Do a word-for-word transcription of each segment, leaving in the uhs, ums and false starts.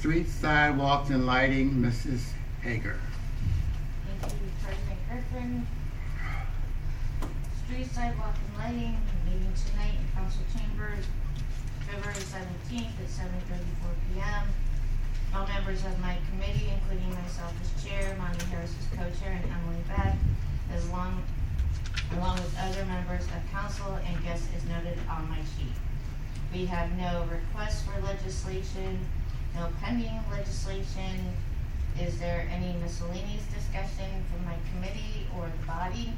Street sidewalks and lighting, Missus Hager. Thank you, President Griffin. Street sidewalk and lighting, meeting tonight in council chambers, February seventeenth at seven thirty-four p m All members of my committee, including myself as chair, Monty Harris as co-chair, and Emily Beck, as long, along with other members of council and guests as noted on my sheet. We have no requests for legislation, no pending legislation. Is there any miscellaneous discussion from my committee or the body?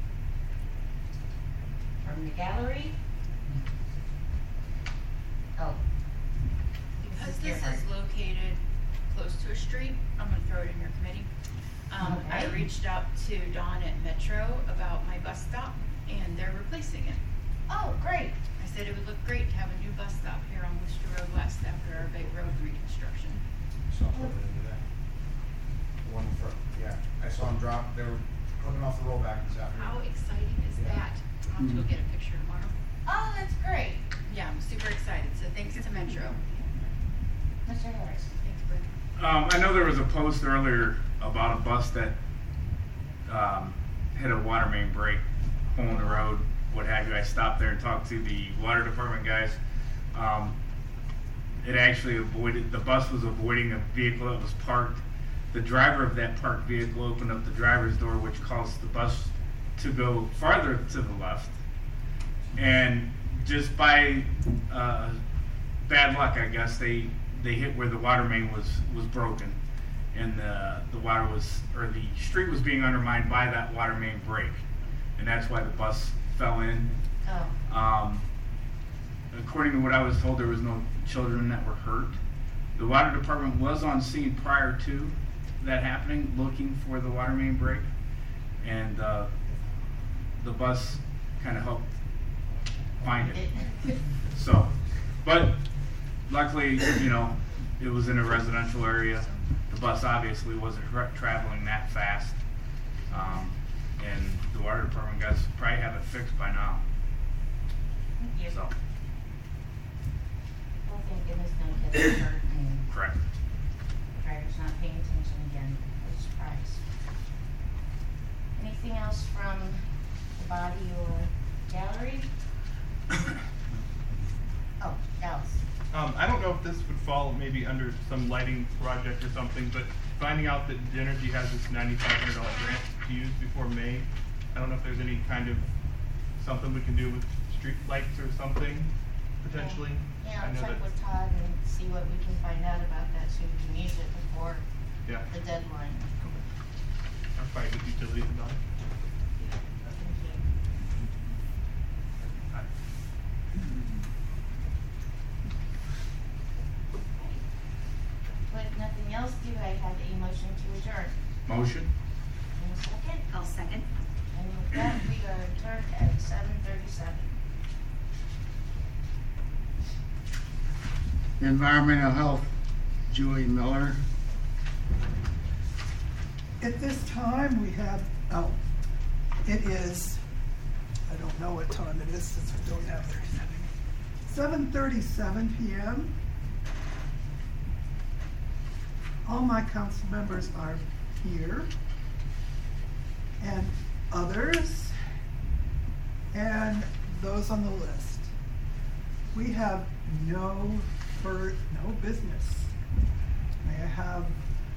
From the gallery? Oh. Because this is located close to a street, I'm gonna throw it in your committee. Um, Okay. I reached out to Dawn at Metro about my bus stop, and they're replacing it. Oh, great. I said it would look great to have a new bus stop here on Worcester Road West after our big road reconstruction. Saw him put it into that. The one for, yeah, I saw him drop, they were hooking off the rollback this afternoon. How exciting is Yeah. that? I'll have to go get a picture tomorrow. Oh, that's great. Yeah, I'm super excited, so thanks to Metro. Mister Harris. Thanks, Brent. Um, I know there was a post earlier about a bus that um, hit a water main break, hole in the road, what have you. I stopped there and talked to the water department guys. Um, it actually avoided, the bus was avoiding a vehicle that was parked. The driver of that parked vehicle opened up the driver's door, which caused the bus to go farther to the left. And just by uh, bad luck, I guess, they they hit where the water main was was broken, and the the water was, or the street was being undermined by that water main break, and that's why the bus fell in. Oh. Um, according to what I was told, there was no children that were hurt. The water department was on scene prior to that happening, looking for the water main break, and uh, the bus kind of helped find it. So, but luckily, you know, it was in a residential area. The bus obviously wasn't tra- traveling that fast, um, and the water department guys probably have it fixed by now. Thank you. So, Well, thank goodness no kids are hurt and correct. driver's not paying attention again. What a surprise. Anything else from the body or gallery? Oh, Dallas. Um, I don't know if this would fall maybe under some lighting project or something, but finding out that Dynergy has this ninety-five hundred dollar grant to use before May, I don't know if there's any kind of something we can do with street lights or something, potentially. Yeah, I I'll know check that- with Todd and see what we can find out about that so we can use it before Yeah, the deadline. I'll fight with utilities about it. Thank you. With nothing else, do I have a motion to adjourn? Motion. In a second? I'll second. And with that, we are adjourned at seven thirty-seven. Environmental Health, Julie Miller. At this time, we have, oh, it is, I don't know what time it is since we don't have their seven thirty-seven p m All my council members are here, and others, and those on the list. We have no, for, no business. May I have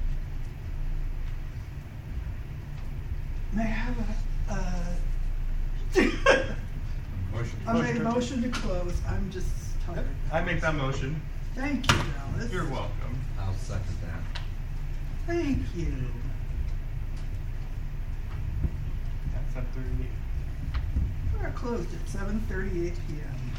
May I have a, uh, Motion. I made a motion to close, I'm just tired. I make that motion. Thank you, Dallas. You're welcome. I'll second that. Thank you. At seven thirty-eight. We're closed at seven thirty-eight p m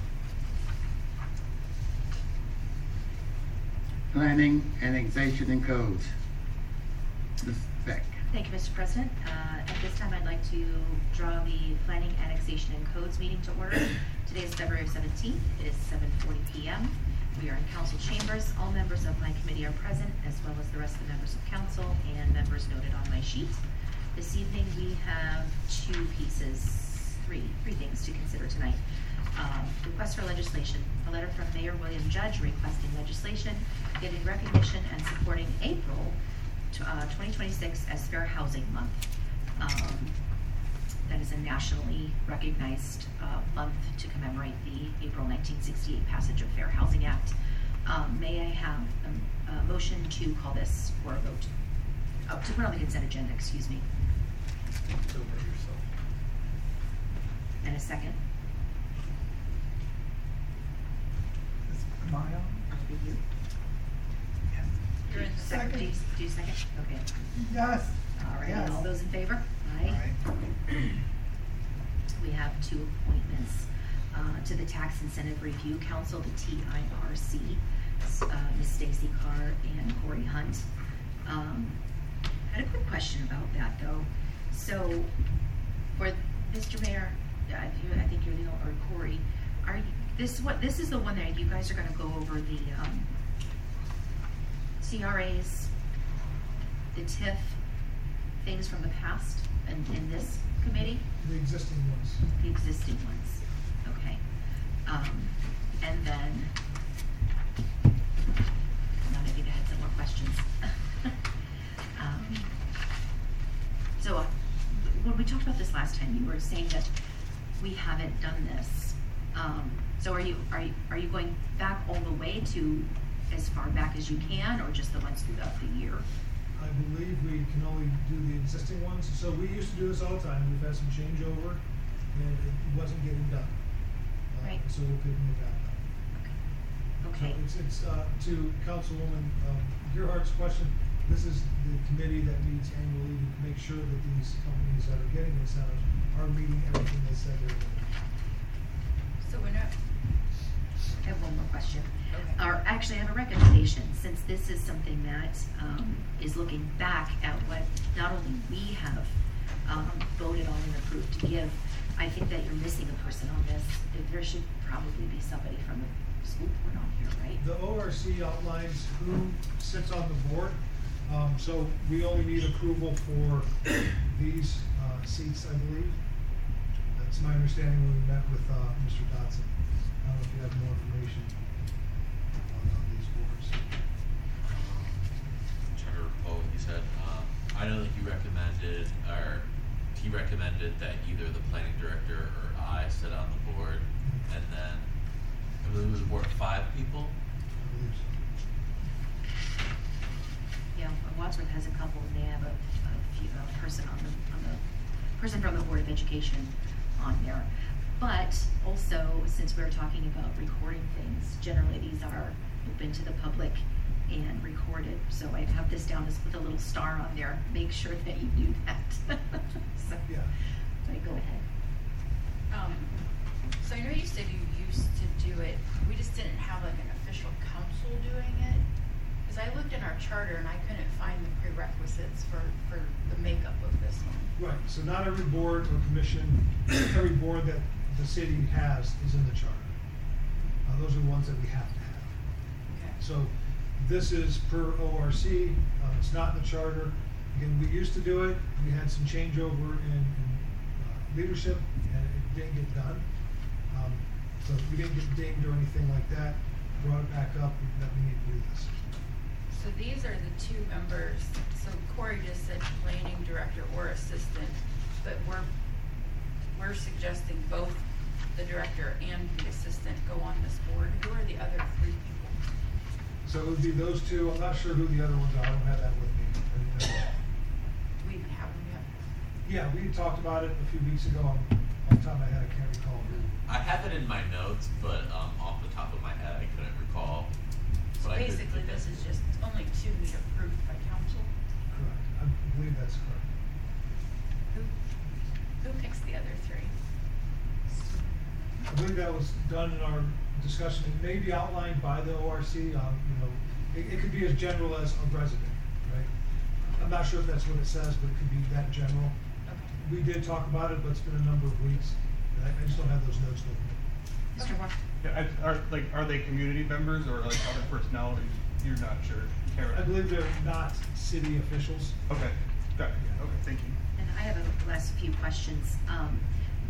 Planning, Annexation, and Codes. Miz Beck. Thank you, Mister President. Uh, At this time, I'd like to draw the Planning, Annexation, and Codes meeting to order. Today is February seventeenth. It is seven forty p m We are in council chambers. All members of my committee are present, as well as the rest of the members of council and members noted on my sheet. This evening, we have two pieces three, three things to consider tonight. Um, request for legislation, a letter from Mayor William Judge requesting legislation, giving recognition and supporting April to, uh, twenty twenty-six as Fair Housing Month. Um, that is a nationally recognized uh, month to commemorate the April nineteen sixty-eight passage of Fair Housing Act. Um, may I have a, a motion to call this for a vote? Oh, to put on the consent agenda, excuse me. And a second. Is- Am I on? That'll be you. Yes. You're in the Second, do you, do you second? Okay. Yes. All right, Yes. all those in favor? Aye. We have two appointments uh, to the Tax Incentive Review Council, the T I R C, uh, Miz Stacy Carr and Corey Hunt. Um, I had a quick question about that though. So, for Mister Mayor, uh, you, I think you're the, or Corey, are you, this what, this is the one that you guys are gonna go over the, um, C R As, the T I F, things from the past in, in this committee? The existing ones. The existing ones, okay. Um, and then, now I think I had some more questions. um, so, uh, when we talked about this last time, you were saying that we haven't done this. Um, so are you, are you, are you going back all the way to as far back as you can, or just the ones throughout the year? I believe we can only do the existing ones. So we used to do this all the time. We've had some changeover and it wasn't getting done. Uh, Right. So we're picking it back up. Okay. So it's, it's, uh, to Councilwoman, um, Gearhart's question, this is the committee that meets annually to make sure that these companies that are getting incentives are meeting everything they said they were going to. So we're not, I have one more question. Okay. Or actually, I have a recommendation, since this is something that um, is looking back at what not only we have um, voted on and approved to give. I think that you're missing a person on this. There should probably be somebody from the school board on here, right? The O R C outlines who sits on the board, um, so we only need approval for these, uh, seats, I believe. That's my understanding when we met with, uh, Mister Dotson. I don't know if you have more information on, on these boards. I'm trying to recall what you said. Um, I know that you recommended, or he recommended that either the planning director or I sit on the board, and then I believe it was a board of five people. I believe so. Yeah, Wadsworth has a couple, and they have a, a few, a person on the, on the, person from the Board of Education on there. But also, since we're talking about recording things, generally these are open to the public and recorded. So I have this down as with a little star on there. Make sure that you do that. So, Yeah. so go ahead. um, so I know you said you used to do it, we just didn't have like an official council doing it. Cause I looked in our charter and I couldn't find the prerequisites for, for the makeup of this one. Right, so not every board or commission, every board that the city has is in the charter. Uh, those are the ones that we have to have. Okay. So this is per O R C, uh, it's not in the charter. Again, we used to do it, we had some changeover in, in uh, leadership and it didn't get done. Um, so we didn't get dinged or anything like that, brought it back up that we need to do this. So these are the two members, so Corey just said planning director or assistant, but we're, we're suggesting both the director and the assistant go on this board. Who are the other three people? So it would be those two, I'm not sure who the other ones are, I don't have that with me. I mean, uh, We even have them yet. Yeah, we talked about it a few weeks ago, on, on the top of my head, I can't recall who. I have it in my notes, but um, off the top of my head, I couldn't recall. So But I could basically, put this that- is just only two need approved by council. Correct, I believe that's correct. Who, who picks the other three? I believe that was done in our discussion, it may be outlined by the O R C, um, you know, it, it could be as general as a resident, right? I'm not sure if that's what it says, but it could be that general. Okay. We did talk about it, but it's been a number of weeks, and I, I just don't have those notes with me. Mister Moore? Yeah, I, are, like, are they community members or like other personalities? You're not sure, Karen? I believe they're not city officials. Okay, got it, okay, thank you. And I have a last few questions. Um,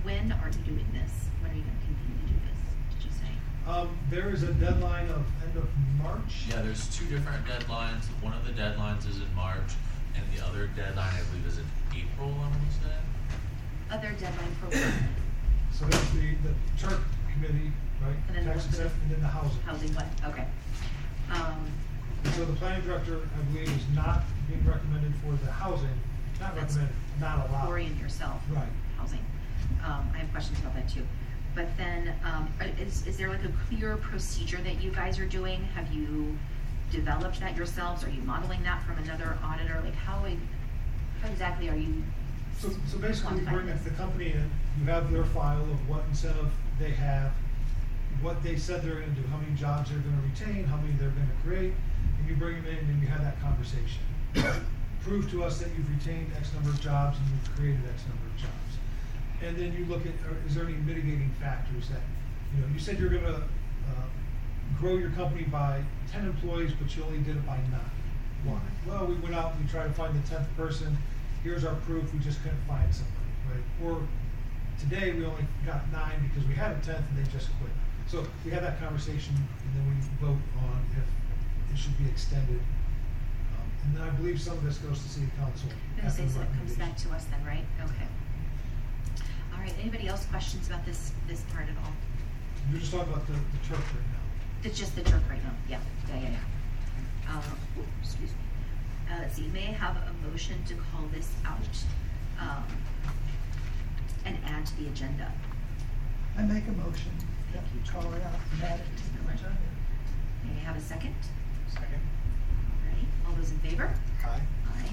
when are you doing this? When are you gonna continue to do this, did you say? Um, there is a deadline of end of March. Yeah, there's two different deadlines. One of the deadlines is in March, and the other deadline, I believe, is in April, I wanna say. Other deadline for what? So there's the, the Turk committee, right? And then Tax what's the- exempt, and then the housing. Housing what, okay. Um, So the planning director, I believe, is not being recommended for the housing, not That's recommended, not allowed. Corey and yourself. Right. Housing. Um, I have questions about that too. But then, um, are- is, is there like a clear procedure that you guys are doing? Have you developed that yourselves? Are you modeling that from another auditor? Like how, e- how exactly are you? So, so basically, you quantifying bring this? the company in, you have their file of what incentive they have, what they said they're gonna do, how many jobs they're gonna retain, how many they're gonna create, and you bring them in and you have that conversation. Prove to us that you've retained X number of jobs and you've created X number of jobs. And then you look at, are- is there any mitigating factors that, you know, you said you're gonna, uh, grow your company by ten employees, but you only did it by nine. Why? Well, we went out and we tried to find the tenth person, here's our proof, we just couldn't find somebody, right? Or today, we only got nine because we had a tenth and they just quit. So we have that conversation and then we vote on if it should be extended. Um, and then I believe some of this goes to city council. I'm gonna after say, the so it comes back recommendation. to us then, right? Okay. All right, anybody else questions about this, this part at all? You're just talking about the, the turf right now. It's just the Turk right now, yeah, yeah, yeah, yeah. Um, ooh, excuse me. Uh, let's see, may I have a motion to call this out, um, and add to the agenda? I make a motion that Thank we you. call it out and add it to the agenda. May I have a second? Second. All right, all those in favor? Aye. Aye.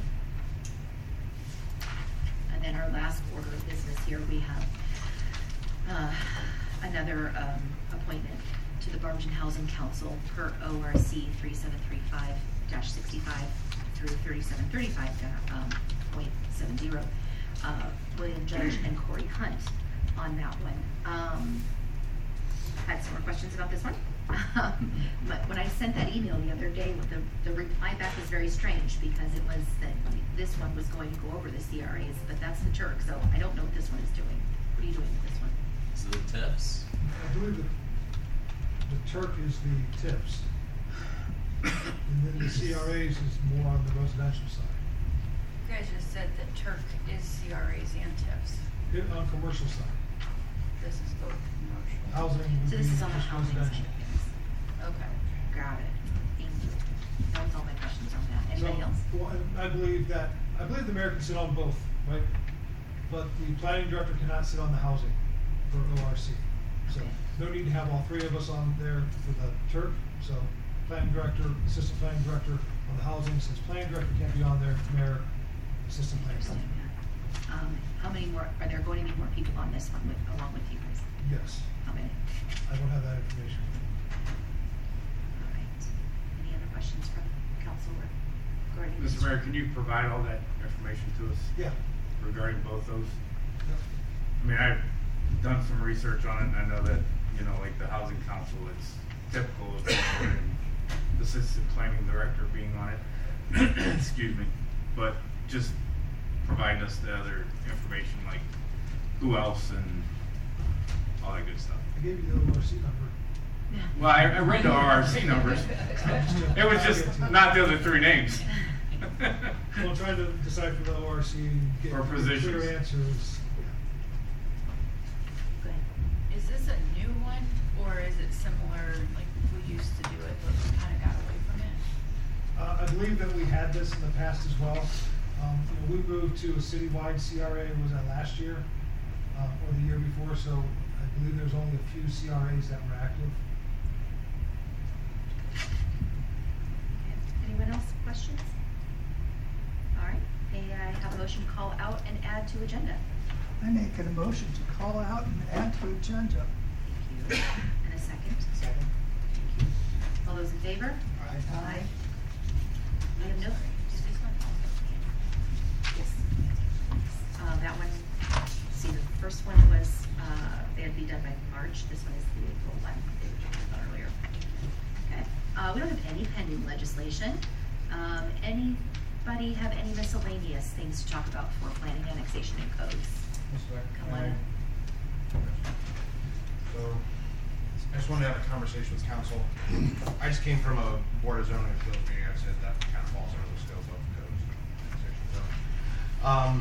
And then our last order of business here, we have, uh, another, um, appointment to the Barberton Housing Council per O R C three seven three five dash sixty-five through thirty-seven thirty-five, um, point seven zero. Uh, William Judge and Corey Hunt on that one. Um, had some more questions about this one. Um, But when I sent that email the other day, the, the reply back was very strange because it was that this one was going to go over the C R As, but that's the Turk, so I don't know what this one is doing. What are you doing with this one? So the tips, I believe that the Turk is the tips. And then the C R As is more on the residential side. You guys just said that Turk is C R As and TIFs. It, on commercial side, This is both commercial. housing would So be this is on the just housing side residential. of things. Okay. Got it. Thank you. That was all my questions on that. Anybody So, else? well, and I believe that, I believe the mayor can sit on both, right? But the planning director cannot sit on the housing for O R C. So, Okay. no need to have all three of us on there for the Turk, so planning director, assistant planning director on the housing, since planning director can't be on there, mayor, assistant planning Understand director. that. Um, how many more, are there going to be more people on this one with, along with you guys? Yes, How many? I don't have that information. All right. Any other questions from council or Gordon? Mister Mayor, can you provide all that information to us Yeah. regarding both those? Yep. I mean, I've done some research on it, and I know that, you know, like the housing council, it's typical of having the assistant planning director being on it. Excuse me, but just provide us the other information, like who else and all that good stuff. I gave you the O R C number. Yeah. Well, I, I read the O R C numbers. It was just not the other three names. Well, I'm trying to decide for the O R C and get Or clear positions. answers. Go ahead. Is this a new one, or is it similar, like we used to do it, but we kinda got away from it? Uh, I believe that we had this in the past as well. Um, you know, we moved to a citywide C R A, was that last year, uh, or the year before, so I believe there's only a few C R As that were active. Okay. Anyone else, questions? All right, may I have a motion to call out and add to agenda? I make a motion to call out and add to agenda. Thank you. And a second? Second. Thank you. All those in favor? Aye. Aye. We have no, Is this one also? yes. Uh, that one, see, the first one was, uh, they had to be done by March, this one is the April one, they were talking about earlier. Okay, uh, we don't have any pending legislation. Um, anybody have any miscellaneous things to talk about for planning, annexation, and codes? Come on. So, I just wanted to have a conversation with council. I just came from a Board of Zoning Appeals meeting. I said that kind of falls under the scope of codes. So, um,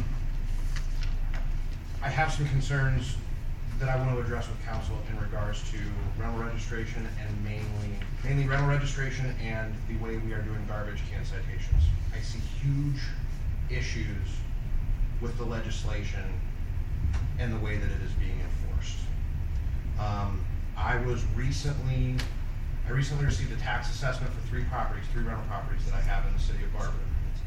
I have some concerns that I want to address with council in regards to rental registration and mainly, mainly rental registration and the way we are doing garbage can citations. I see huge issues with the legislation and the way that it is being enforced. Um, I was recently, I recently received a tax assessment for three properties, three rental properties that I have in the city of Barberton.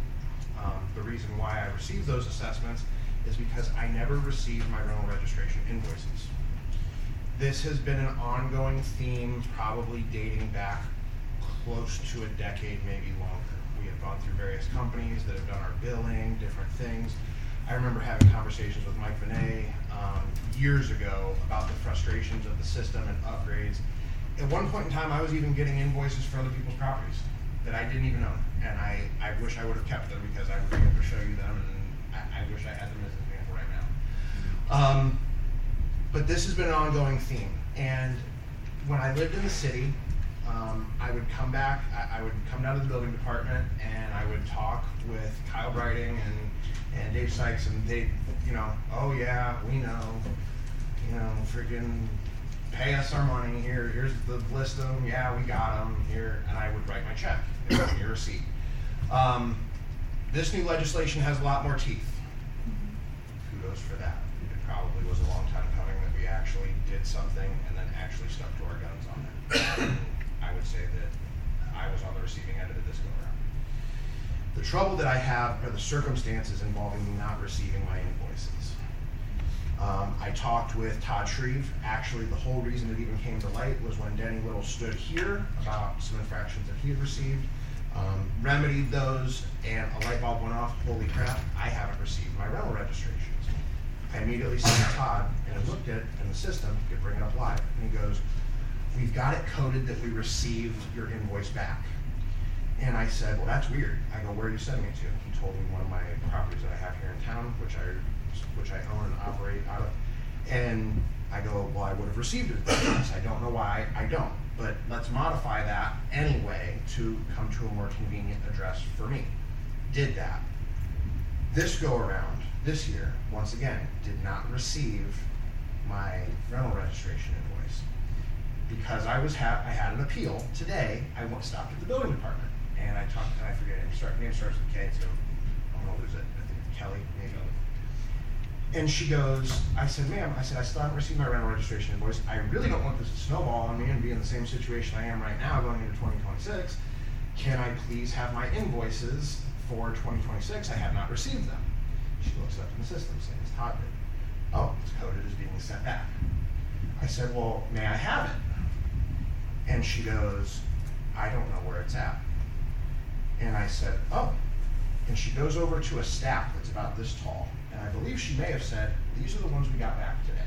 Um, the reason why I received those assessments is because I never received my rental registration invoices. This has been an ongoing theme, probably dating back close to a decade, maybe longer. We have gone through various companies that have done our billing, different things. I remember having conversations with Mike Vinay um, years ago about the frustrations of the system and upgrades. At one point in time, I was even getting invoices for other people's properties that I didn't even own. And I, I wish I would have kept them because I would be able to show you them, and I, I wish I had them as an example right now. Um, but this has been an ongoing theme. And when I lived in the city, um, I would come back, I, I would come down to the building department and I would talk with Kyle Brighting and and Dave Sykes, and they, you know, oh yeah, we know, you know, freaking pay us our money, here, here's the list of them, yeah, we got them, here, and I would write my check, and give me a receipt. Um, this new legislation has a lot more teeth. Kudos for that. It probably was a long time coming that we actually did something and then actually stuck to our guns on it. I would say that I was on the receiving end of it this go around. The trouble that I have are the circumstances involving me not receiving my invoices. Um, I talked with Todd Shreve. Actually, the whole reason it even came to light was when Denny Little stood here about some infractions that he had received, um, remedied those, and a light bulb went off. Holy crap, I haven't received my rental registrations. I immediately sent Todd and looked at it in the system, could bring it up live, and he goes, we've got it coded that we received your invoice back. And I said, well, that's weird. I go, where are you sending it to? He told me one of my properties that I have here in town, which I which I own and operate out of. And I go, well, I would have received it. I don't know why I don't, but let's modify that anyway to come to a more convenient address for me. Did that. This go around, this year, once again, did not receive my rental registration invoice. Because I was ha- I had an appeal today, I went stopped at the building department. And I talked, and I forget it, start, name starts with K, so I'm gonna lose it, I think Kelly, maybe. And she goes, I said, ma'am, I said, I still haven't received my rental registration invoice. I really don't want this to snowball on me and be in the same situation I am right now going into twenty twenty-six. Can I please have my invoices for twenty twenty-six? I have not received them. She looks up in the system saying, it's Todd did. Oh, it's coded as being sent back. I said, well, may I have it? And she goes, I don't know where it's at. And I said, oh. And she goes over to a stack that's about this tall. And I believe she may have said, these are the ones we got back today.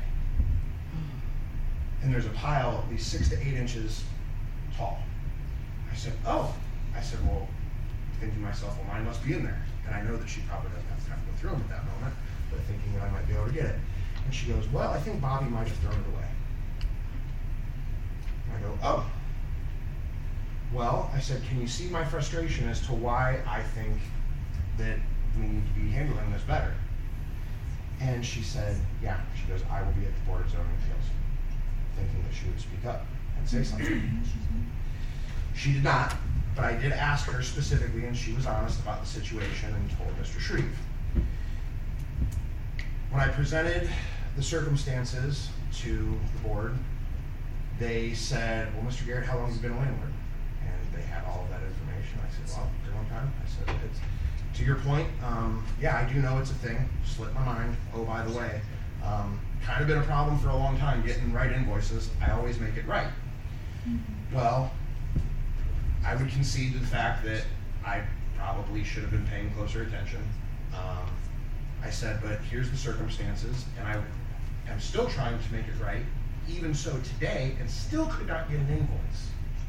And there's a pile at least six to eight inches tall. I said, oh. I said, well, thinking to myself, well, mine must be in there. And I know that she probably doesn't have time to go through them at that moment, but thinking that I might be able to get it. And she goes, well, I think Bobby might have thrown it away. And I go, oh. Well, I said, can you see my frustration as to why I think that we need to be handling this better? And she said, yeah. She goes, I will be at the Board of Zoning Appeals, thinking that she would speak up and say something. She did not, but I did ask her specifically, and she was honest about the situation and told Mister Shreve. When I presented the circumstances to the board, they said, well, Mister Garrett, how long have you been a landlord? And they had all of that information. I said, well, for a long time. I said, it's, to your point, um, yeah, I do know it's a thing. Slipped my mind. Oh, by the way, um, kind of been a problem for a long time getting right invoices. I always make it right. Mm-hmm. Well, I would concede to the fact that I probably should have been paying closer attention. Um, I said, but here's the circumstances, and I am still trying to make it right, even so today, and still could not get an invoice.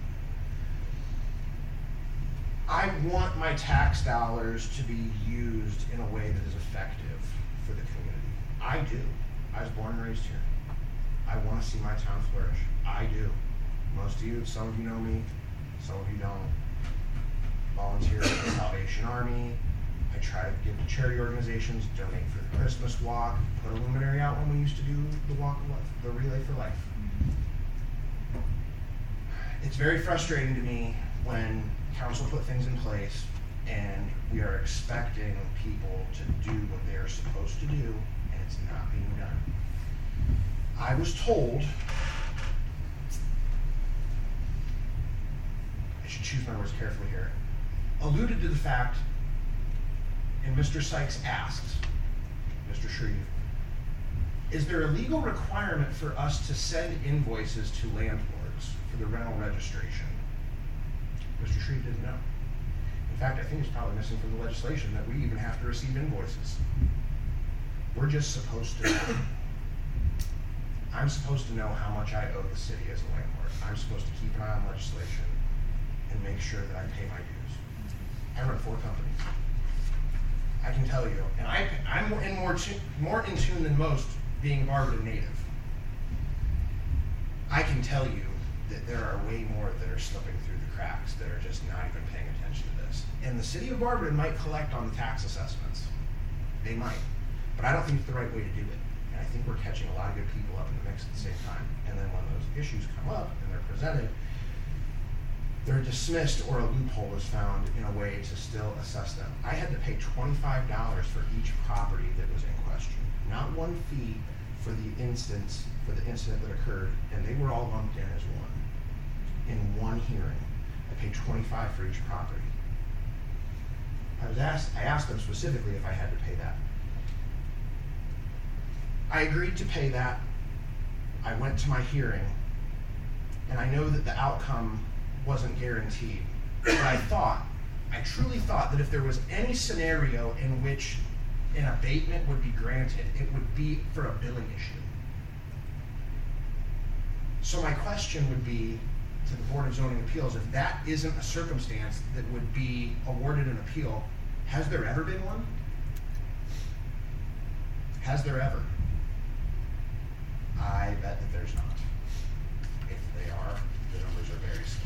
I want my tax dollars to be used in a way that is effective for the community. I do. I was born and raised here. I want to see my town flourish. I do. Most of you, some of you know me, some of you don't. Volunteer with the Salvation Army. I try to give to charity organizations, donate for the Christmas walk, put a luminary out when we used to do the walk of life, the Relay for Life. It's very frustrating to me when council put things in place and we are expecting people to do what they are supposed to do and it's not being done. I was told, I should choose my words carefully here, alluded to the fact, and Mister Sykes asked, Mister Shreve, is there a legal requirement for us to send invoices to landlords for the rental registration? Mister Shreve didn't know. In fact, I think it's probably missing from the legislation that we even have to receive invoices. We're just supposed to know. I'm supposed to know how much I owe the city as a landlord. I'm supposed to keep an eye on legislation and make sure that I pay my dues. I run four companies. I can tell you, and I, I'm more in, more, tu- more in tune than most being a Barberton native. I can tell you that there are way more that are slipping through the cracks that are just not even paying attention to this. And the city of Barberton might collect on the tax assessments. They might. But I don't think it's the right way to do it. And I think we're catching a lot of good people up in the mix at the same time. And then when those issues come up and they're presented, they're dismissed or a loophole is found in a way to still assess them. I had to pay twenty-five dollars for each property that was in question. Not one fee for the instance, for the incident that occurred, and they were all lumped in as one. In one hearing, I paid twenty-five dollars for each property. I was asked, I asked them specifically if I had to pay that. I agreed to pay that. I went to my hearing, and I know that the outcome wasn't guaranteed, but I thought, I truly thought that if there was any scenario in which an abatement would be granted, it would be for a billing issue. So my question would be to the Board of Zoning Appeals, if that isn't a circumstance that would be awarded an appeal, has there ever been one? Has there ever? I bet that there's not. If they are, the numbers are very slim.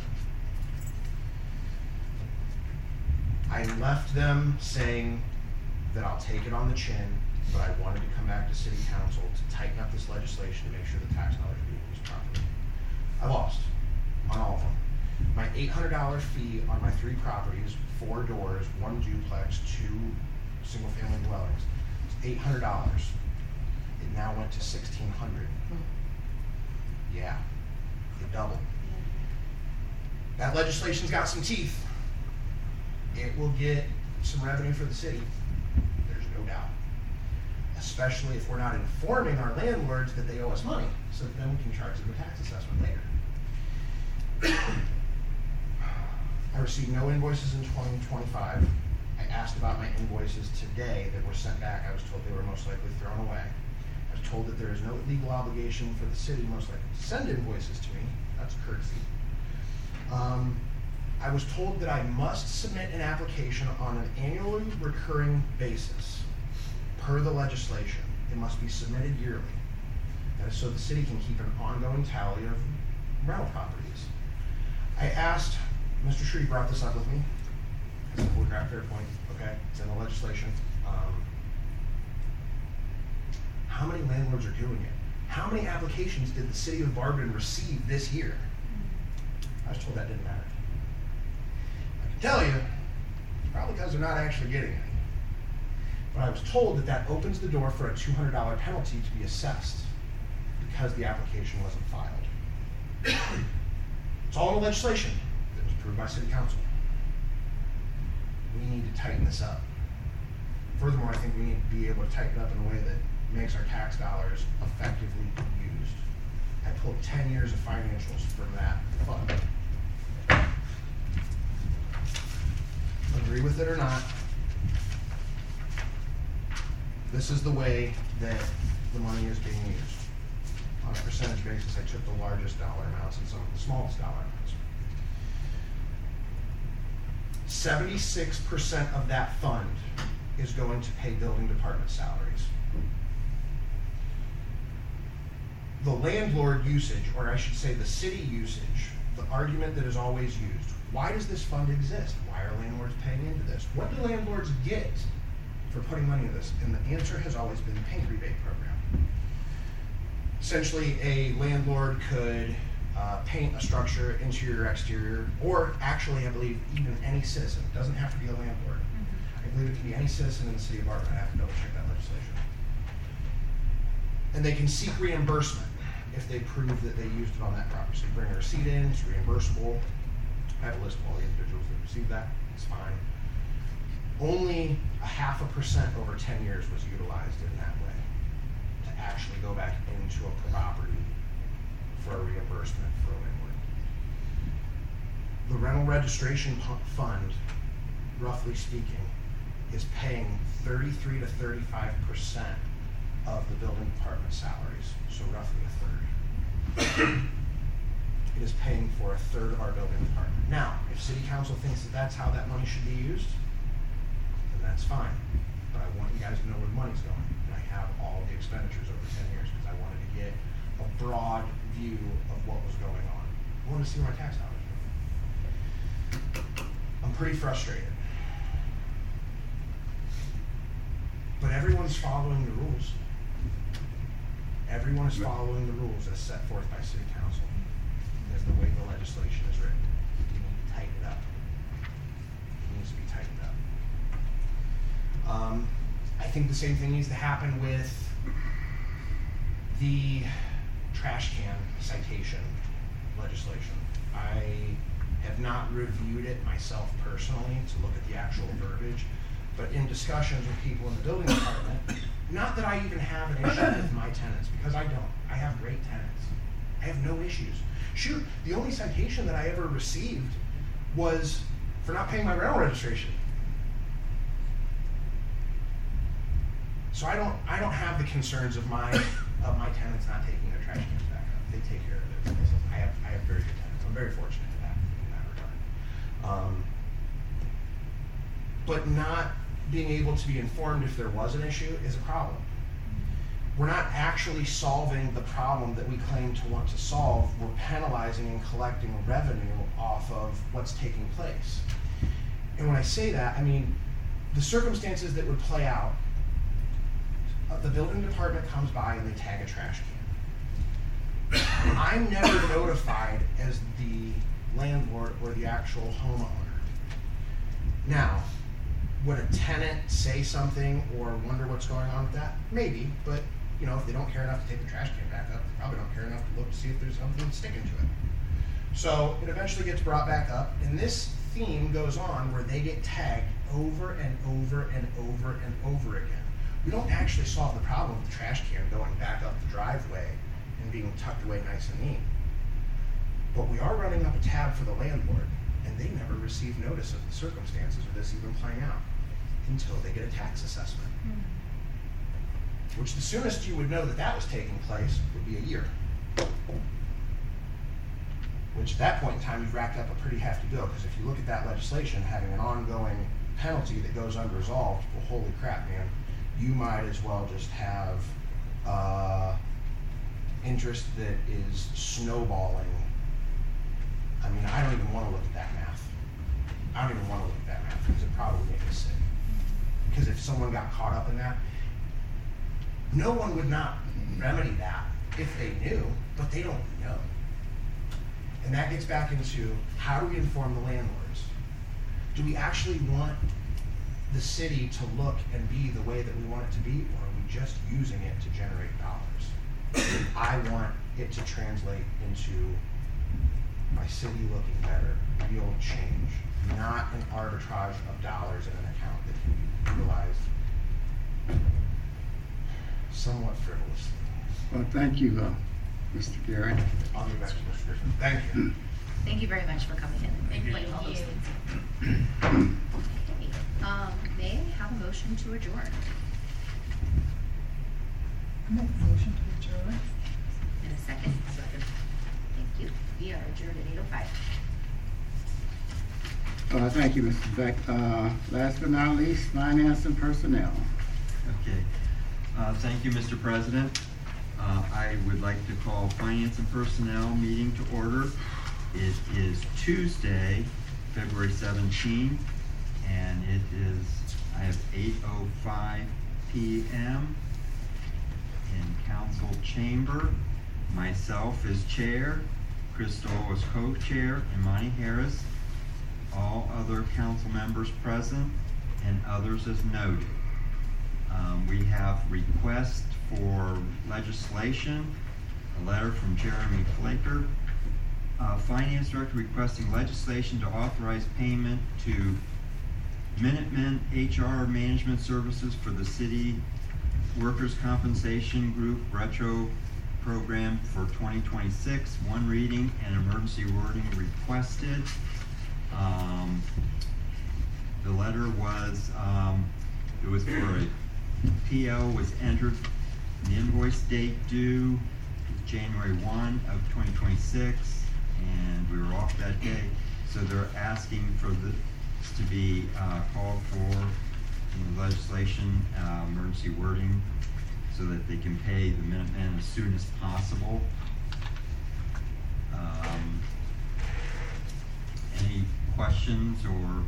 I left them saying that I'll take it on the chin, but I wanted to come back to City Council to tighten up this legislation to make sure the tax dollars are being used properly. I lost on all of them. My eight hundred dollars fee on my three properties, four doors, one duplex, two single-family dwellings, was eight hundred dollars. It now went to sixteen hundred dollars. Yeah, it doubled. That legislation's got some teeth. It will get some revenue for the city, there's no doubt. Especially if we're not informing our landlords that they owe us money, so that then we can charge them a tax assessment later. I received no invoices in twenty twenty-five. I asked about my invoices today that were sent back. I was told they were most likely thrown away. I was told that there is no legal obligation for the city most likely to send invoices to me. That's courtesy. Um, I was told that I must submit an application on an annually recurring basis per the legislation. It must be submitted yearly. That is so the city can keep an ongoing tally of rental properties. I asked, Mister Shreve brought this up with me. I said, Woodcraft Fair Point, okay, it's in the legislation. Um, how many landlords are doing it? How many applications did the city of Barberton receive this year? I was told that didn't matter. I can tell you, probably because they're not actually getting any. But I was told that that opens the door for a two hundred dollars penalty to be assessed because the application wasn't filed. It's all in the legislation that was approved by City Council. We need to tighten this up. Furthermore, I think we need to be able to tighten it up in a way that makes our tax dollars effectively used. I pulled ten years of financials from that fund. Agree with it or not, this is the way that the money is being used. On a percentage basis, I took the largest dollar amounts and some of the smallest dollar amounts. seventy-six percent of that fund is going to pay building department salaries. the landlord usage, or I should say the city usage, the argument that is always used, why does this fund exist? Why are landlords paying into this? What do landlords get for putting money into this? And the answer has always been the paint rebate program. Essentially, a landlord could uh, paint a structure, interior, exterior, or actually, I believe, even any citizen. It doesn't have to be a landlord. Mm-hmm. I believe it can be any citizen in the city of Ardmore. I have to double check that legislation. And they can seek reimbursement if they prove that they used it on that property. So you bring a receipt in, it's reimbursable. I have a list of all the individuals that received that. It's fine. Only a half a percent over ten years was utilized in that way to actually go back into a property for a reimbursement for a landlord. The rental registration pu- fund, roughly speaking, is paying thirty-three to thirty-five percent of the building department salaries, so roughly a third. It is paying for a third of our building department. Now, if city council thinks that that's how that money should be used, then that's fine. But I want you guys to know where the money's going. And I have all the expenditures over ten years because I wanted to get a broad view of what was going on. I wanted to see where my tax dollars were. I'm pretty frustrated. But everyone's following the rules. Everyone is following the rules as set forth by city council. As the way the legislation is written. You need to tighten it up. It needs to be tightened up. Um, I think the same thing needs to happen with the trash can citation legislation. I have not reviewed it myself personally to look at the actual verbiage, but in discussions with people in the building department, not that I even have an issue with my tenants, because I don't. I have great tenants. I have no issues. Shoot, the only citation that I ever received was for not paying my rental registration. So I don't I don't have the concerns of my of my tenants not taking their trash cans back up. They take care of their business. I have I have very good tenants. I'm very fortunate in that in that regard. Um, but not being able to be informed if there was an issue is a problem. We're not actually solving the problem that we claim to want to solve. We're penalizing and collecting revenue off of what's taking place. And when I say that, I mean, the circumstances that would play out, uh, the building department comes by and they tag a trash can. I'm never notified as the landlord or the actual homeowner. Now, would a tenant say something or wonder what's going on with that? Maybe, but you know, if they don't care enough to take the trash can back up, they probably don't care enough to look to see if there's something sticking to it. So it eventually gets brought back up, and this theme goes on where they get tagged over and over and over and over again. We don't actually solve the problem of the trash can going back up the driveway and being tucked away nice and neat. But we are running up a tab for the landlord, and they never receive notice of the circumstances of this even playing out until they get a tax assessment. Mm-hmm. Which the soonest you would know that that was taking place would be a year. Which at that point in time, you've racked up a pretty hefty bill, because if you look at that legislation having an ongoing penalty that goes unresolved, well, holy crap, man, you might as well just have uh, interest that is snowballing. I mean, I don't even want to look at that math. I don't even want to look at that math, because it probably makes me sick. Because if someone got caught up in that, no one would not remedy that if they knew, but they don't know. And that gets back into, how do we inform the landlords? Do we actually want the city to look and be the way that we want it to be, or are we just using it to generate dollars? I want it to translate into my city looking better, real change, not an arbitrage of dollars in an account that can be utilized somewhat frivolously. Well, thank you, uh, Mister Garrett. I'll get back to Mister Griffin. Thank you. Thank you very much for coming in and Thank you. explaining all those Thank things. Okay, um, may I have a motion to adjourn? I make a motion to adjourn. In a second. Second. Thank you. We are adjourned at eight oh five. Uh, thank you, Mister Beck. Uh, last but not least, finance and personnel. Okay. Uh, Thank you, Mister President. Uh, I would like to call Finance and Personnel meeting to order. It is Tuesday, February seventeenth, and it is, I have eight oh five P M in council chamber. Myself as chair, Crystal as co-chair, and Monty Harris. All other council members present and others as noted. Um, we have requests for legislation, a letter from Jeremy Flaker, uh, Finance Director requesting legislation to authorize payment to Minutemen H R Management Services for the City Workers' Compensation Group Retro Program for twenty twenty-six, one reading and emergency wording requested. Um, the letter was, um, it was for a P O was entered, the invoice date due is January first of twenty twenty-six, and we were off that day. So they're asking for this to be uh, called for in the legislation, uh, emergency wording, so that they can pay the Minutemen as soon as possible. Um, any questions or?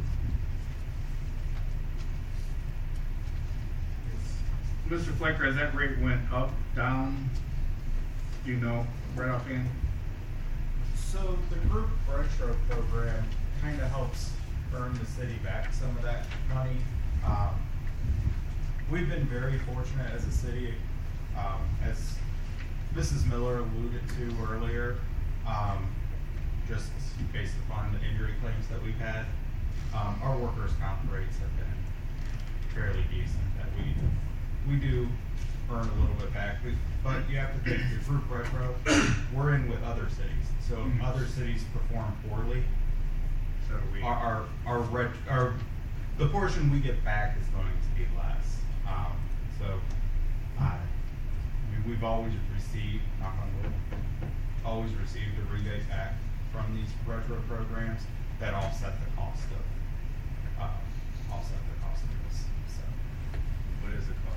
Mister Flecker, as that rate went up, down, you know, right offhand? So the group retro program kind of helps earn the city back some of that money. Um, we've been very fortunate as a city, um, as Missus Miller alluded to earlier, um, just based upon the injury claims that we've had. Um, our workers' comp rates have been fairly decent. That we we do earn a little bit back, but, but you have to think your group retro. We're in with other cities, so Mhm. other cities perform poorly. So we. Our our our, ret, our the portion we get back is going to be less. Um, so uh, we, we've always received, knock on wood, always received a rebate back from these retro programs that offset the cost of uh, offset the cost of this. So What is the cost?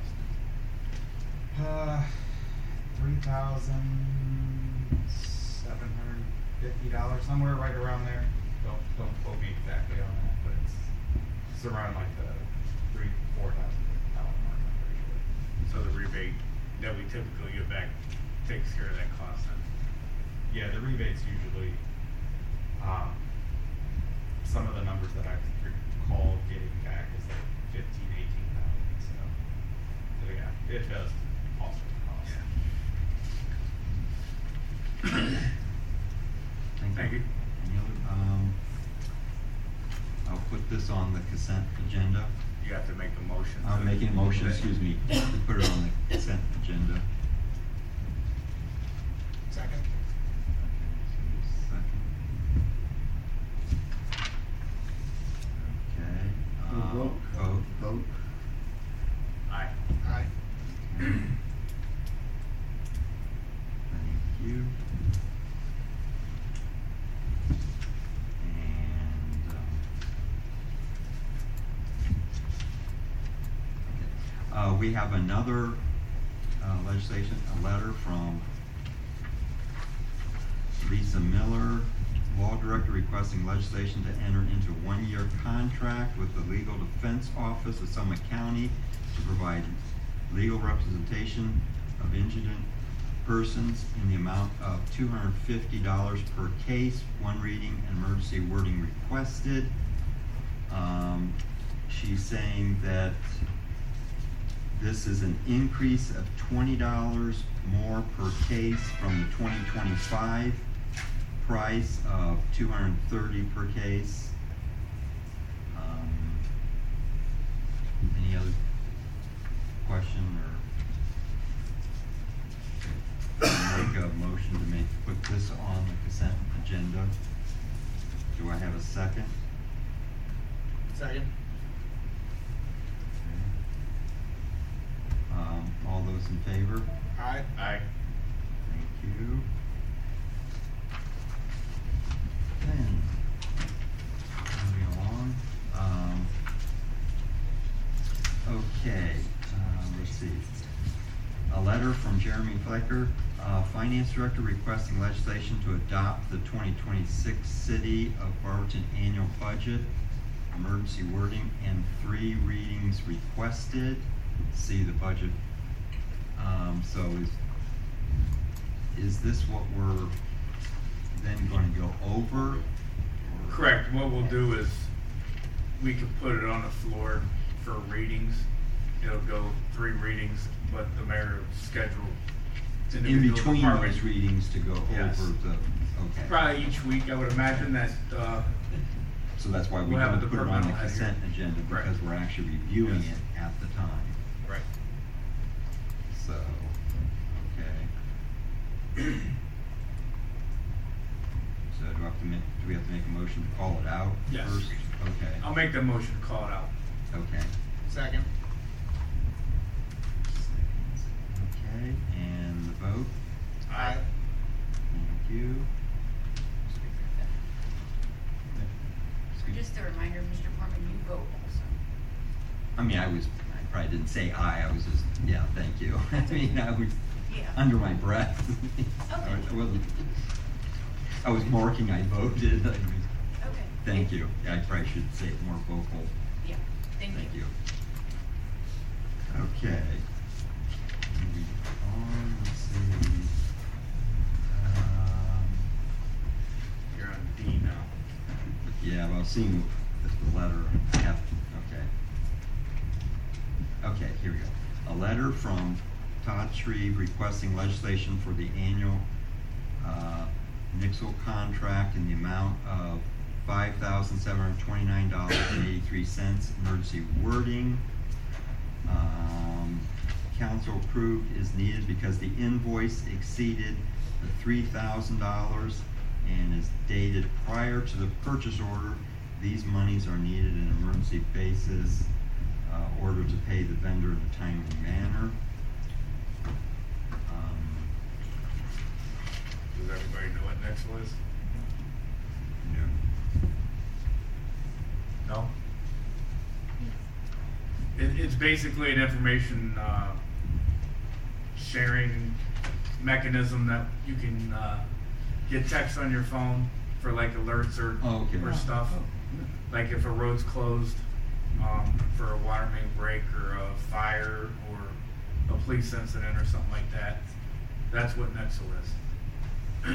uh, three thousand seven hundred fifty dollars, somewhere right around there. Don't don't quote me exactly on that, but it's it's around like the three four thousand dollar mark. I'm pretty sure. So the rebate that we typically get back takes care of that cost then? Yeah, the rebates usually, um, some of the numbers that I recall getting back is like fifteen, eighteen thousand. So, so yeah, it does offset the cost. Thank Thank you. you. Any other, um, I'll put this on the consent agenda. You have to make a motion. I'm to- making a motion, excuse me, to put it on the consent agenda. Second. Second. Okay. We'll um, vote. Vote. Vote. Aye. Aye. Thank you. And, um, okay. Uh, we have another, uh, legislation, a letter from Lisa Miller, Law Director, requesting legislation to enter into a one-year contract with the Legal Defense Office of Summit County to provide legal representation of indigent persons in the amount of two hundred fifty dollars per case, one reading and emergency wording requested. Um, she's saying that this is an increase of twenty dollars more per case from the twenty twenty-five price of two hundred thirty dollars per case. Um, any other question or make a motion to make, put this on the consent agenda? Do I have a second? Second. Okay. Um, all those in favor? Aye. Aye. Thank you. Then, moving along, um, okay, uh, let's see. a letter from Jeremy Flecker, uh, Finance Director, requesting legislation to adopt the twenty twenty-six City of Barberton annual budget, emergency wording, and three readings requested. See the budget. Um, so is, is this what we're then gonna go over? Or- Correct. What we'll do is, we can put it on the floor for readings. It'll go three readings, but the mayor will schedule In individual between department- those readings to go Yes. over the, okay. Probably each week, I would imagine that, uh, So that's why we We'll have don't a put it on the departmental head here. consent agenda, Right. because we're actually reviewing Yes. it at the time. right. So, okay. So do I have to make, do we have to make a motion to call it out Yes. first? Okay, I'll make the motion to call it out. okay. Second. Okay, and the vote? Aye. Thank you. Just a reminder, Mister Foreman, you vote also. I mean, I was, I probably didn't say aye, I was just, yeah, thank you. I mean, I was Yeah. under my breath. Okay. I wasn't, I was marking I voted. I was- Okay. Thank you. Yeah, I probably should say it more vocal. Yeah, thank you. Thank you. Okay. Moving on, let's see. Um, You're on D now. Yeah, well, seeing the letter, I have, okay. Okay, here we go. A letter from Todd Shreve requesting legislation for the annual, uh, Nixle contract in the amount of five thousand seven hundred twenty-nine dollars and eighty-three cents, emergency wording. Um, council approved is needed because the invoice exceeded the three thousand dollars and is dated prior to the purchase order. These monies are needed in an emergency basis, uh, order to pay the vendor in a timely manner. Um, Does everybody know what Nexel is? no. No? It, it's basically an information, uh, sharing mechanism that you can, uh, get text on your phone for like alerts or, Oh, okay. or stuff. Like if a road's closed, um, for a water main break or a fire or a police incident or something like that. That's what Nexel is.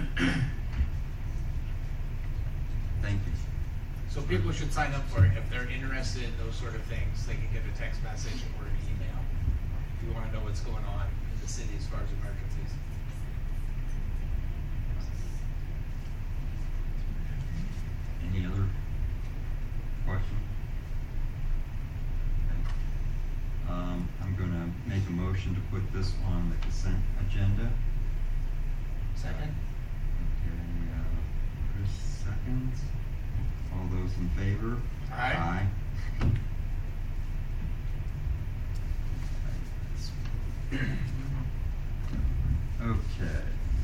Thank you. So people should sign up for it if they're interested in those sort of things. They can get a text message or an email if you want to know what's going on in the city as far as emergencies. Any other questions? Okay. Um, I'm gonna make a motion to put this on the consent agenda. Second? Okay, uh, Chris seconds. All those in favor? Aye. Aye. Okay.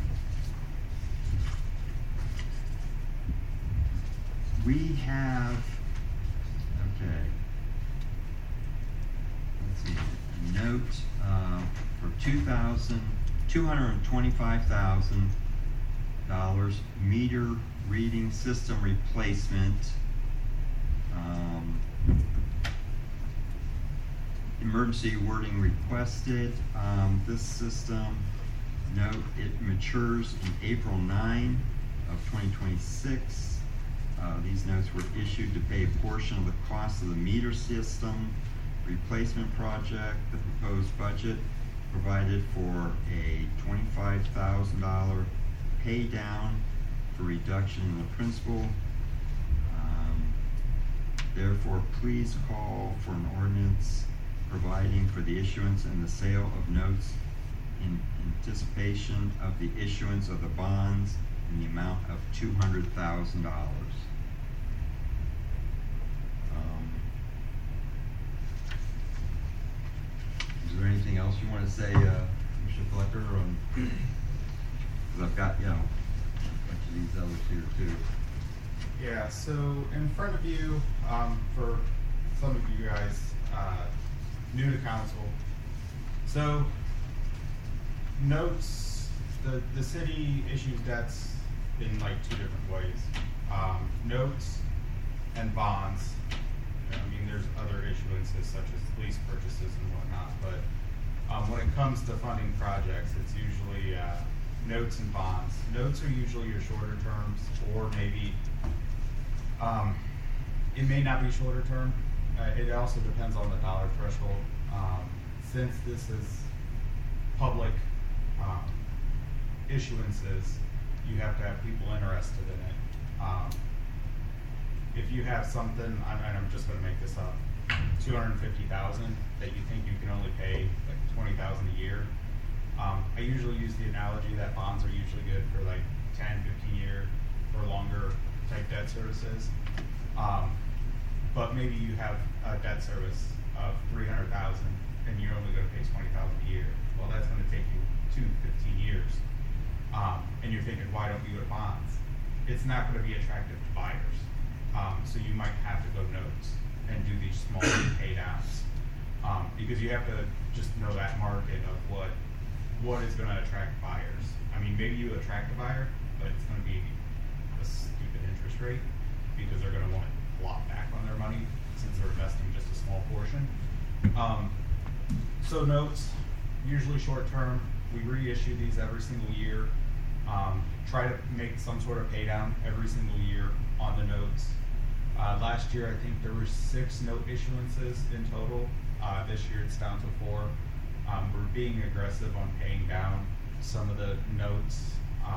We have, okay. Let's see, a note, uh, for two thousand, two hundred and twenty-five thousand dollars meter reading system replacement. Um, emergency wording requested. Um, this system, note, it matures in April ninth of twenty twenty-six. Uh, these notes were issued to pay a portion of the cost of the meter system replacement project. The proposed budget provided for a twenty-five thousand dollars pay down for reduction in the principal. Um, therefore, please call for an ordinance providing for the issuance and the sale of notes in anticipation of the issuance of the bonds in the amount of two hundred thousand dollars. Um, is there anything else you want to say, uh, Mister Flecker, on? Because I've got, you know, a bunch of these others here too. Yeah, so in front of you, um, for some of you guys, uh, new to council, so notes, the, the city issues debts in like two different ways. Um, notes and bonds. I mean, there's other issuances such as lease purchases and whatnot, but um, when it comes to funding projects, it's usually uh, notes and bonds. Notes are usually your shorter terms, or maybe um, it may not be shorter term. Uh, it also depends on the dollar threshold. Um, since this is public um, issuances, you have to have people interested in it. Um, if you have something, and I'm just going to make this up, two hundred fifty thousand that you think you can only pay like twenty thousand a year. Um, I usually use the analogy that bonds are usually good for like ten, fifteen year or longer type debt services. Um, but maybe you have a debt service of three hundred thousand and you're only going to pay twenty thousand a year. Well, that's going to take you two, fifteen years. Um, and you're thinking, why don't you go to bonds? It's not going to be attractive to buyers. Um, so you might have to go notes and do these small pay downs. Um, because you have to just know that market of what what is going to attract buyers. I mean, maybe you attract a buyer, but it's going to be a stupid interest rate because they're going to want a lot back on their money since they're investing just a small portion. Um, so notes, usually short term. We reissue these every single year. Um, try to make some sort of pay down every single year on the notes. Uh, last year, I think there were six note issuances in total. Uh, this year, it's down to four. Um, we're being aggressive on paying down some of the notes,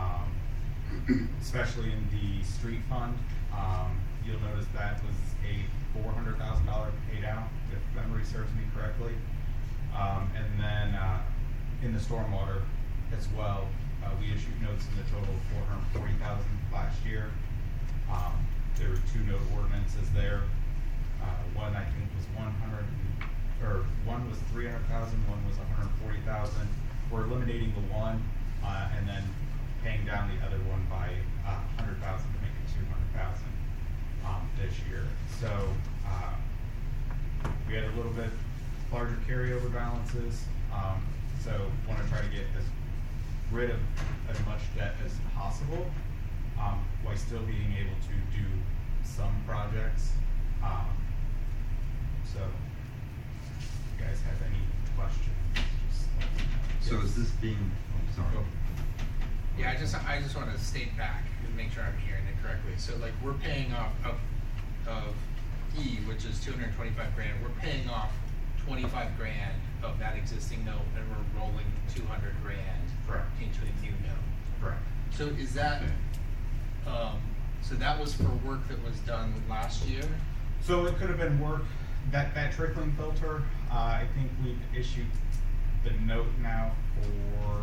um, especially in the street fund. Um, you'll notice that was a four hundred thousand dollars pay down, if memory serves me correctly. Um, and then uh, in the stormwater as well, uh, we issued notes in the total of four hundred forty thousand dollars last year. Um, there were two note ordinances there. Uh, one I think was one hundred, or one was three hundred thousand, one was one hundred forty thousand. We're eliminating the one uh, and then paying down the other one by uh, one hundred thousand to make it two hundred thousand um, this year. So uh, we had a little bit larger carryover balances. Um, so want to try to get as rid of as much debt as possible. Um, while still being able to do some projects. Um, so, if you guys have any questions, just let me know. So Yes. is this being, oh, sorry. Go. Yeah, I just, I just wanna state back and make sure I'm hearing it correctly. So like, we're paying off of, of E, which is two hundred twenty-five grand, we're paying off twenty-five grand of that existing note, and we're rolling two hundred grand Correct. into a new note. Correct. So is that, um, so that was for work that was done last year? So it could have been work, that, that trickling filter, uh, I think we've issued the note now for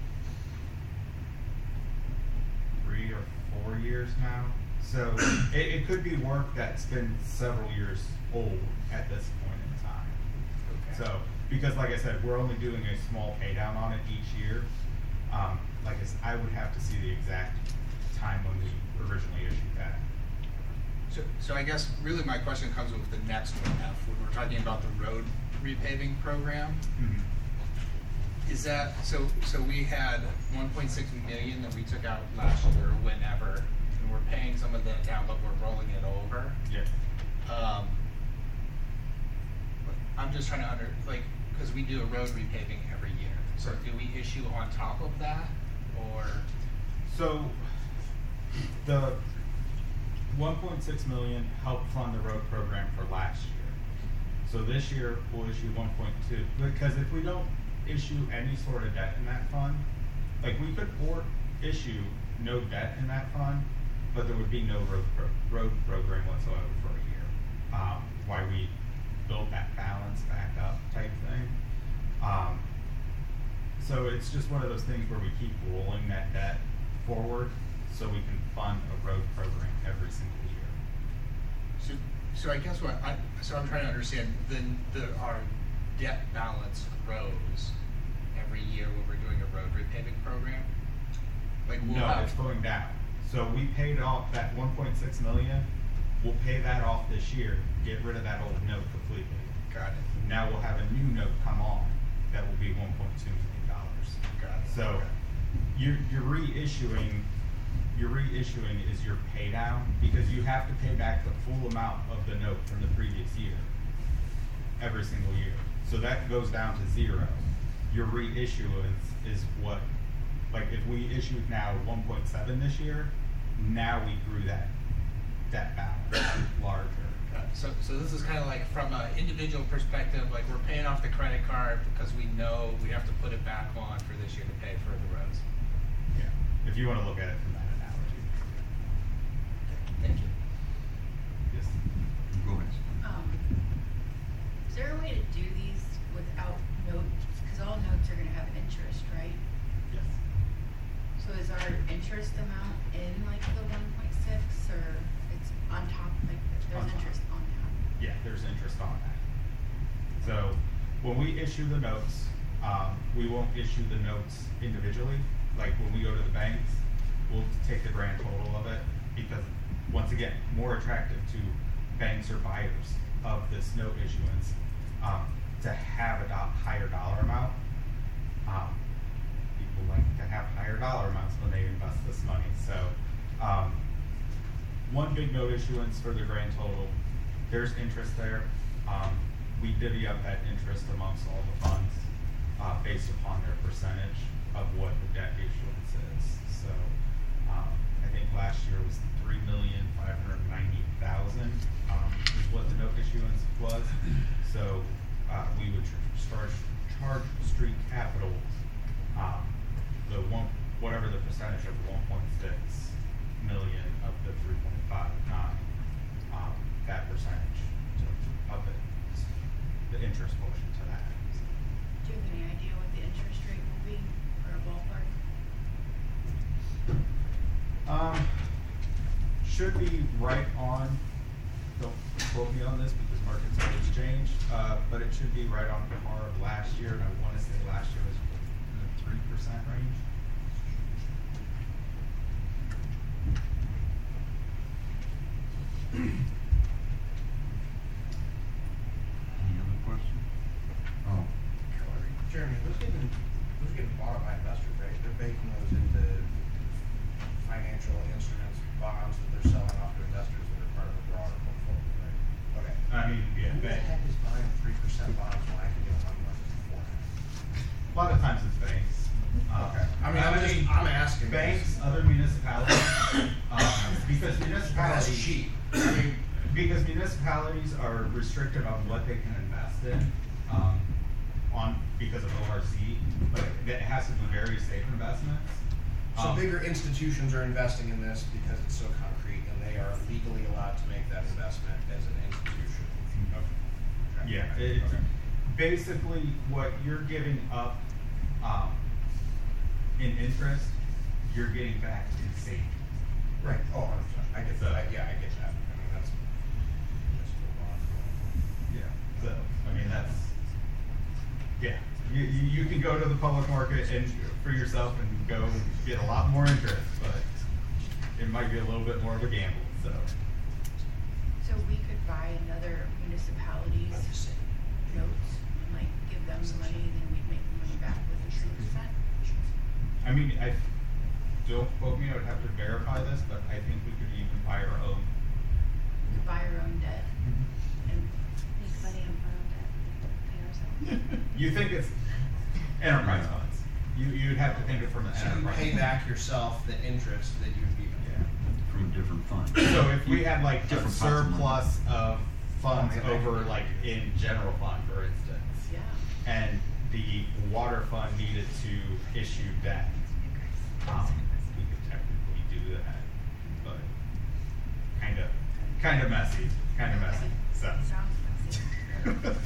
three or four years now. So it, it could be work that's been several years old at this point in time. Okay. So, because like I said, we're only doing a small pay down on it each year. Um, like I said, I would have to see the exact time when we originally issued that. So, so I guess really my question comes with the next one, F, when we're talking about the road repaving program. Mm-hmm. Is that, so, so we had one point six million that we took out last year, or whenever, and we're paying some of that down, but we're rolling it over. Yeah. Um, I'm just trying to under, like, cause we do a road repaving every year, so Right. do we issue on top of that, or? So, the one point six million helped fund the road program for last year. So this year, we'll issue one point two, because if we don't issue any sort of debt in that fund, like we could or issue no debt in that fund, but there would be no road pro road program whatsoever for a year. Um, why we build that balance back up type thing. Um, so it's just one of those things where we keep rolling that debt forward so we can fund a road program every single year. So, so I guess what I, so I'm trying to understand, then the, our debt balance grows every year when we're doing a road repaving program? Like we'll No, have. it's going down. So we paid off that one point six million, we'll pay that off this year, get rid of that old note completely. Got it. Now we'll have a new note come on that will be one point two million dollars. Got it. So, you're, you're reissuing, you're reissuing is your pay down, because you have to pay back the full amount of the note from the previous year, every single year. So that goes down to zero. Your reissuance is what, like, if we issued now one point seven this year, now we grew that, that balance larger. So, so this is kind of like from an individual perspective, like we're paying off the credit card because we know we have to put it back on for this year to pay for the roads. Yeah, if you wanna look at it from that analogy. Thank you. Yes. Go ahead. Um, is there a way to do these without notes? Cause all notes are gonna have interest, right? Yes. So is our interest amount in like the one point six or it's on top, like there's On top. interest on that? Yeah, there's interest on that. So, when we issue the notes, um, we won't issue the notes individually. Like, when we go to the banks, we'll take the grand total of it, because, once again, more attractive to banks or buyers of this note issuance, um, to have a do- higher dollar amount. Um, people like to have higher dollar amounts when they invest this money, so, um, one big note issuance for the grand total, there's interest there. Um, we divvy up that interest amongst all the funds, uh, based upon their percentage of what the debt issuance is. So, um, I think last year was three million five hundred ninety thousand, um, is what the note issuance was. So, uh, we would ch- charge, charge street capital, um, the one, whatever the percentage of one point six million of the three point five nine, um, that percentage to, of it, the interest portion to that. Do you have any idea what the interest rate will be or a ballpark? Um, should be right on, don't quote me on this because markets always change, uh, but it should be right on par of last year, and I wanna say last year was in the three percent range. Any other questions? Oh, Jeremy, those getting, those are getting bought up by investors, right? They're baking those into financial instruments, bonds that they're selling off to investors that are part of a broader portfolio, right? Okay. I mean, yeah, Who the bank. heck is buying three percent bonds when I can get money market for four? A lot of times it's banks. Uh, Okay. I mean, I'm just- I'm asking. Banks, other municipalities, um, because municipalities. That's cheap. I mean, because municipalities are restricted on what they can invest in, um, on, because of O R C, but it has to be very safe investments. So Um, bigger institutions are investing in this because it's so concrete and they are legally allowed to make that investment as an institution. Okay. Yeah, it, Okay. basically what you're giving up, um, in interest, you're getting back in safety. Right, oh, one hundred percent. I get So- that, yeah, I get that, I mean, that's, that's the bond. Yeah, so, I mean, that's, yeah, you, you, you can go to the public market and for yourself and go get a lot more interest, but it might be a little bit more of a gamble, so. So we could buy another municipality's notes and like give them the money and then we'd make the money back with the three percent? I mean, I, don't quote me, I would have to verify this, but I think we could even buy our own. We could buy our own debt and Make money on borrowed debt, pay ourselves. You think it's enterprise funds, you, you'd have to think it from the So you enterprise. pay back yourself the interest that you'd be. Yeah. from a different fund. So if we had like a Different pots of money. surplus of funds Oh, yeah. over like in general fund, for instance, yeah. and the water fund needed to issue debt, um, we could technically do that, but kind of, kind of messy, kind of messy, so. Sounds messy.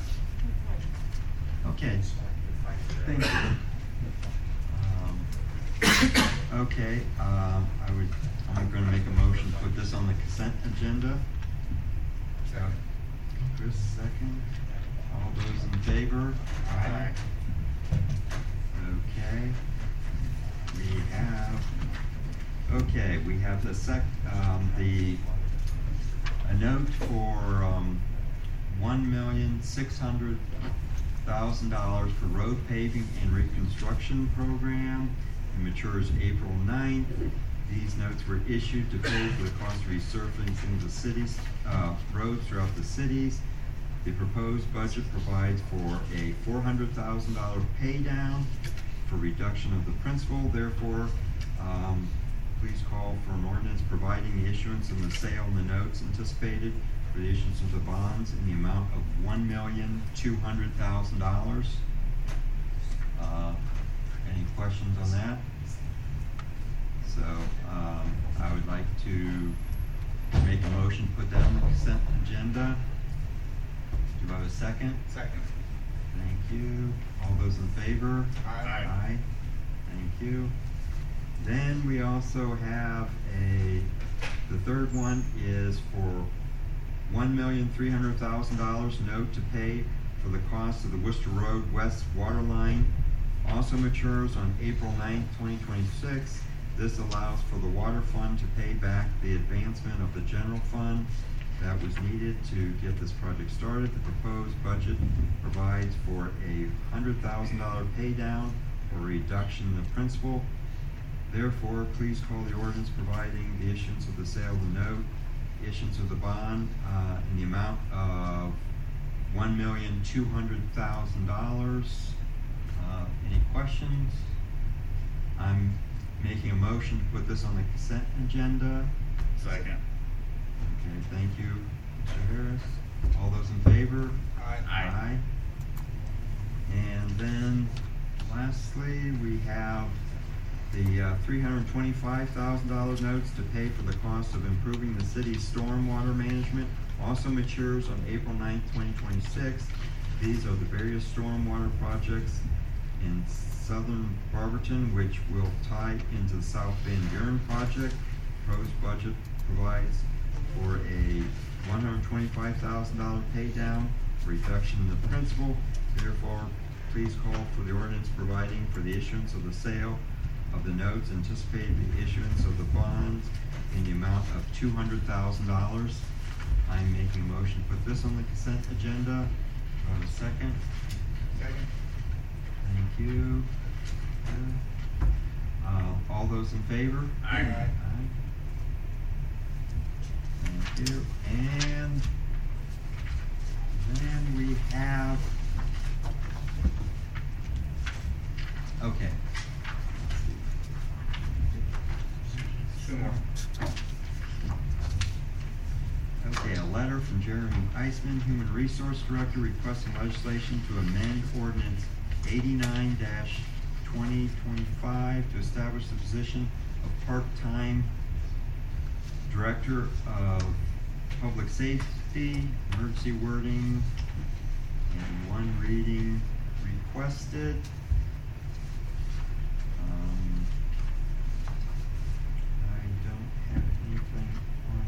Okay, thank you. Um, Okay, um, I would, I'm gonna make a motion to put this on the consent agenda. Chris, second. All those in favor? Aye. Okay. We have, okay, we have the sec, um, the, a note for, um, one million, six hundred thousand dollars for road paving and reconstruction program. It matures April ninth. These notes were issued to pay for the cost of resurfacing the city's, uh, roads throughout the cities. The proposed budget provides for a four hundred thousand dollar pay down for reduction of the principal. Therefore, um, please call for an ordinance providing the issuance and the sale of the notes anticipated for the issuance of the bonds in the amount of one million two hundred thousand dollars. Uh, any questions on that? So, um, I would like to make a motion, put that on the consent agenda. Do I have a second? Second. Thank you. All those in favor? Aye. Aye. Thank you. Then we also have a, the third one is for one million three hundred thousand dollars note to pay for the cost of the Worcester Road West water line. Also matures on April ninth, twenty twenty-six. This allows for the water fund to pay back the advancement of the general fund that was needed to get this project started. The proposed budget provides for a one hundred thousand dollar pay down or reduction in the principal. Therefore, please call the ordinance providing the issuance of the sale of the note, issuance of the bond uh, in the amount of one million two hundred thousand dollars. Uh, any questions? I'm making a motion to put this on the consent agenda. Second. Okay, thank you, Mister Harris. All those in favor? Aye. Aye. And then lastly, we have the uh, three hundred twenty-five thousand dollars notes to pay for the cost of improving the city's stormwater management. Also matures on April ninth, twenty twenty-six. These are the various stormwater projects in southern Barberton, which will tie into the South Van Buren project. Proposed budget provides for a one hundred twenty-five thousand dollar pay down, reduction in the principal. Therefore, please call for the ordinance providing for the issuance of the sale of the notes, anticipated the issuance of the bonds in the amount of two hundred thousand dollars. I'm making a motion to put this on the consent agenda. Do I have a second? Second. Thank you. Uh, all those in favor? Aye. Aye. Thank you. And then we have, okay. Two more. Okay, a letter from Jeremy Eisman, Human Resource Director, requesting legislation to amend ordinance eighty-nine twenty twenty-five to establish the position of part-time Director of Public Safety, emergency wording, and one reading requested. Um, I don't have anything on.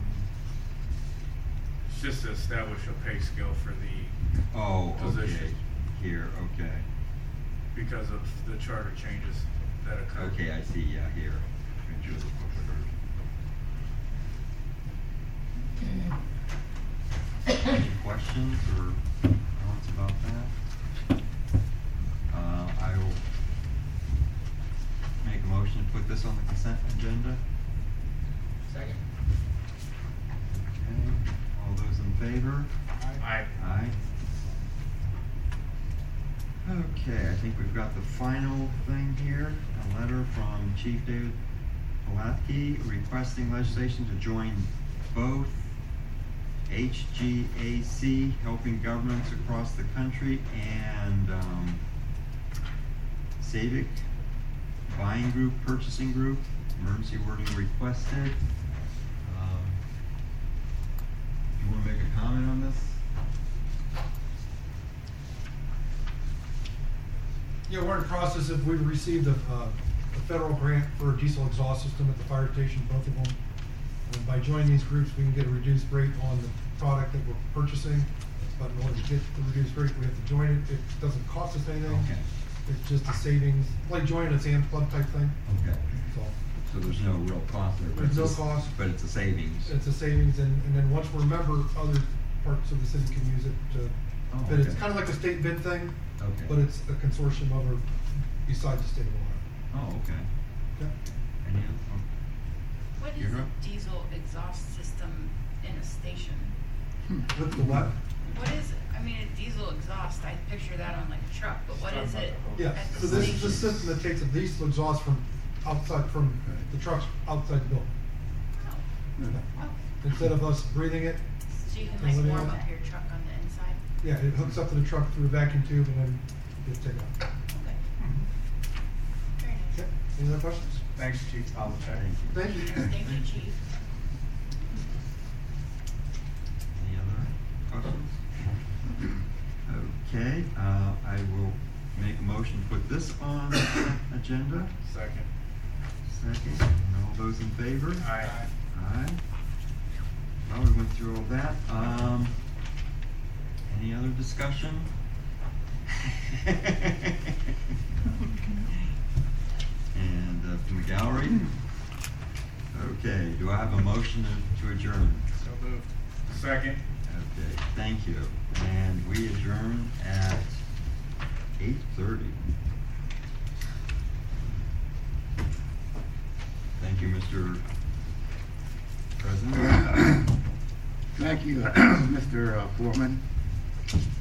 It's just to establish a pay scale for the, Oh, okay, Position. here, okay. because of the charter changes that occurred. Okay, I see, yeah, here. Any questions or comments about that? Uh, I will make a motion to put this on the consent agenda. Second. Okay, all those in favor? Aye. Aye. Okay, I think we've got the final thing here, a letter from Chief David Palatke requesting legislation to join both H G A C, Helping Governments Across the Country, and um, SAVIC, Buying Group, Purchasing Group, emergency wording requested. Um, You wanna make a comment on this? Yeah, we're in the process of, we received a, uh, a federal grant for a diesel exhaust system at the fire station, both of them. And by joining these groups, we can get a reduced rate on the product that we're purchasing. But in order to get the reduced rate, we have to join it. It doesn't cost us anything. Okay, It's just a savings, like joining a Sam's Club type thing. okay. So So there's no real cost there? but There's no it's a- cost. But it's a savings? it's a savings, and, and then once we're a member, other parts of the city can use it to Oh, bid. It's okay. kind of like a state bid thing. Okay. But it's a consortium over besides the state of Ohio. Oh, okay. Okay? Any other? What You're is a right. diesel exhaust system in a station? With the what? What is, I mean, a diesel exhaust, I picture that on like a truck, but what is it Yeah, at so the this is the station? system that takes a diesel exhaust from outside, from the trucks outside the building. Oh, okay. Instead of us breathing it, So you can And like what do you warm have? up your truck on the inside? yeah, it hooks up to the truck through a vacuum tube and then gets taken out. Okay. Very nice. Okay, any other questions? Thanks, Chief. I'll check. Thank you. Thank you. Thank you, chief. Any other questions? Okay, uh, I will make a motion to put this on the agenda. Second. Second, and all those in favor? Aye. Aye. Well, we went through all that. Um, any other discussion? And uh, from the gallery? Okay, do I have a motion to- to adjourn? So moved. Second. Okay, thank you. And we adjourn at eight thirty. Thank you, Mister President. Thank you, Mister Foreman.